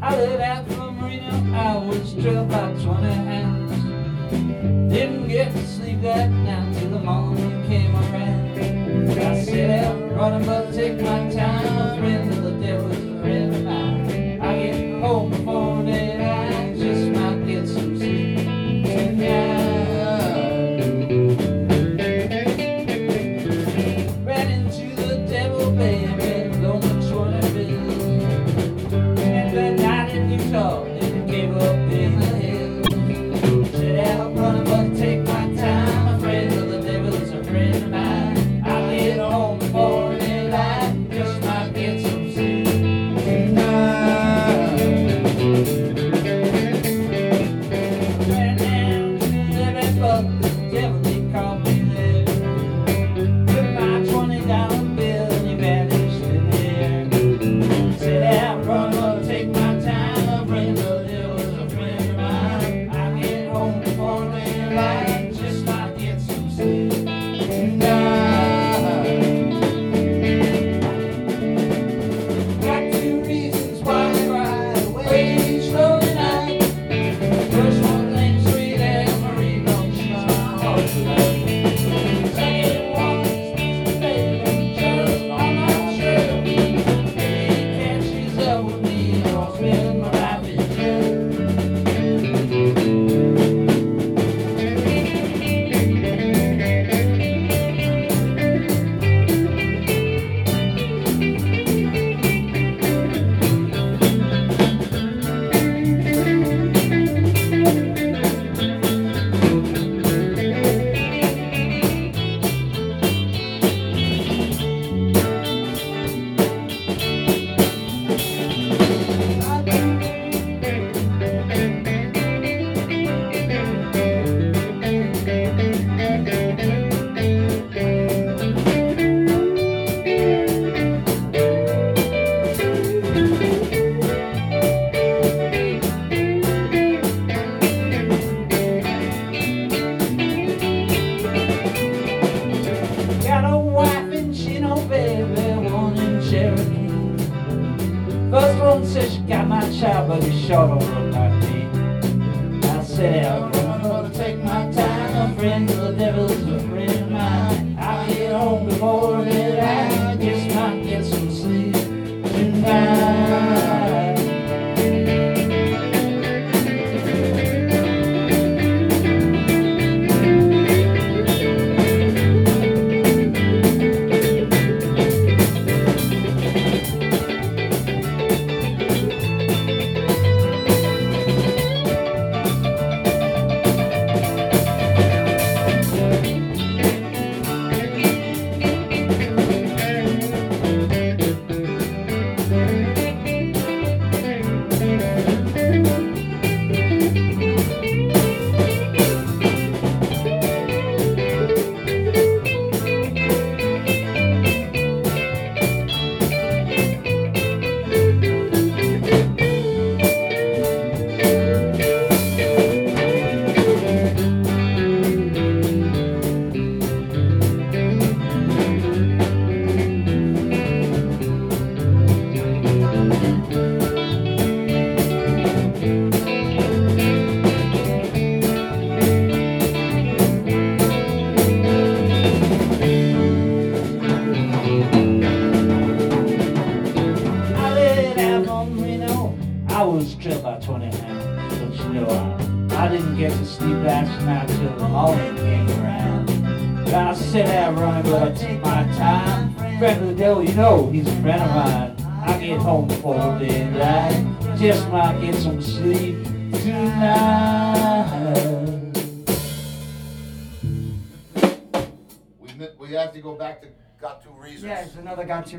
I lit out from Reno, I was trailed by 20 hounds. Didn't get to sleep that night till the morning came around. I set out running, but take my time. A friend of the devil's a friend of mine. I get home before daylight, just might get some sleep tonight. Ran into the devil, baby, blown the 20 bills. And that night in Utah, it gave up in the hills. Set out running, but take my time. A friend of the devil is a friend of mine. I get home before daylight, just might get some sleep tonight. Ran down to the levee, but the devil, he caught me there. Took my $20 bill and he vanished in the air. Set out running, but take my time. A friend of the devil is a friend of mine. I get home before daylight, just might get some sleep tonight. Got two reasons why I ride away slow tonight. First one thing's sweet and Marie don't she's my heart tonight. Second one is baby, just I'm not sure. Maybe can she's up with me or spend my life in jail. Got a wife and she no baby, one in Cherokee. First one says she got my child, but he sure don't look like me. I said out running, gonna take my time. A friend of the devil's a friend of mine. I'll get home before daylight, just might get some sleep tonight. I was trailed by 20 hounds, don't you know I didn't get to sleep last night till the morning came around. But I set out running, but I take my time. Friend of the devil, you know, he's a friend of mine. I get home before daylight, just might get some sleep tonight. We have to go back to Got Two Reasons. Yeah, it's another Got Two